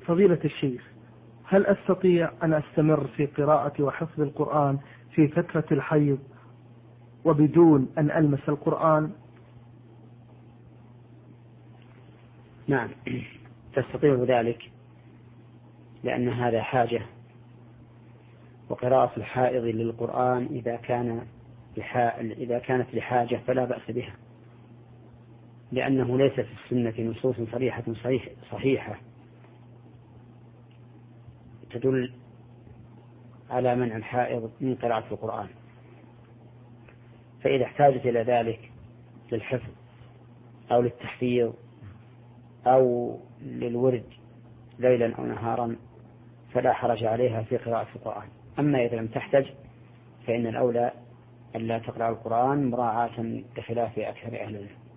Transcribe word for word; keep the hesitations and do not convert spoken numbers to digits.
فضيلة الشيخ، هل أستطيع أن أستمر في قراءة وحفظ القرآن في فترة الحيض وبدون أن ألمس القرآن؟ نعم تستطيع ذلك، لأن هذا حاجة، وقراءة الحائض للقرآن إذا كان إذا كانت لحاجة فلا بأس بها، لأنه ليس في السنة نصوص صريحة صحيحة تدل على منع الحائض من قراءة القرآن. فإذا احتاجت إلى ذلك للحفظ أو للتحفيظ أو للورد ليلا أو نهارا فلا حرج عليها في قراءة القرآن. أما إذا لم تحتج فإن الأولى أن لا تقرأ القرآن مراعاة بخلاف أكثر أهل العلم.